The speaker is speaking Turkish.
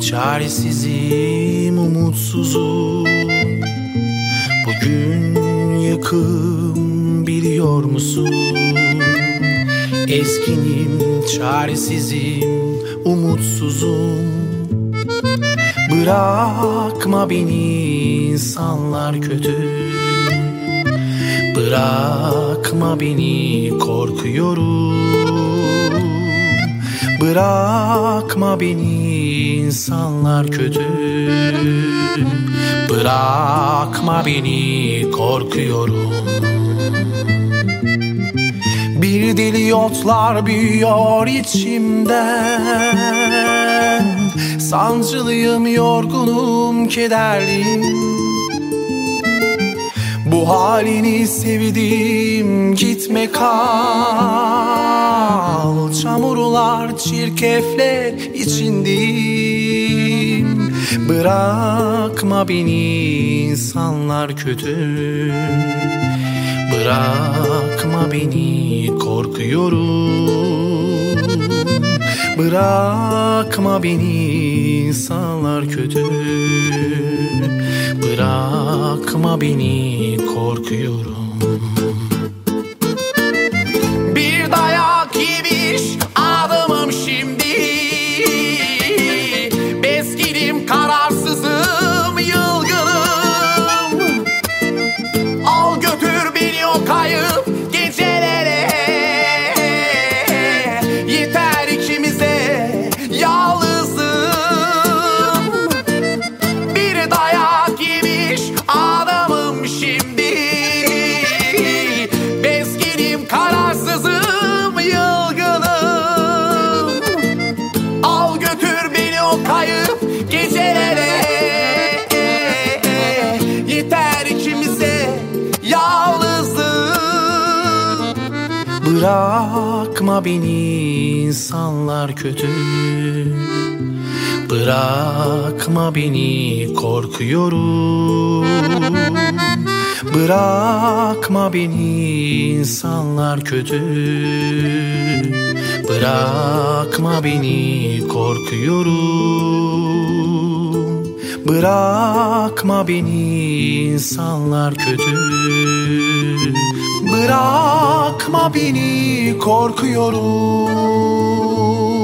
çaresizim, umutsuzum. Bugün yakım, biliyor musun? Ezginim, çaresizim, umutsuzum. Bırakma beni, insanlar kötü. Bırakma beni, korkuyorum. Bırakma beni, insanlar kötü. Bırakma beni, korkuyorum. Bir deli otlar büyüyor içimden. Sancılıyım, yorgunum, kederliyim. Bu halini sevdim, gitme kal. Çamurlar, çirkefler içindeyim. Bırakma beni, insanlar kötü. Bırakma beni, korkuyorum. Bırakma beni, insanlar kötü. Bırakma beni, korkuyorum. Bir dayak yemiş adamım şimdi. Beskinim, kararsızım, yılgınım. Al götür beni o kayıp gecelere. Yeter ikimize yalnızım. Bir dayak yemiş adamım şimdi. Beskinim, kararsızım, yılgınım. Al götür beni o kayıp gecelere. Yeter ikimize yalnızım. Bırakma beni, insanlar kötü. Bırakma beni, korkuyorum. Bırakma beni, insanlar kötü. Bırakma beni, korkuyorum. Bırakma beni, insanlar kötü. Bırakma beni, korkuyorum.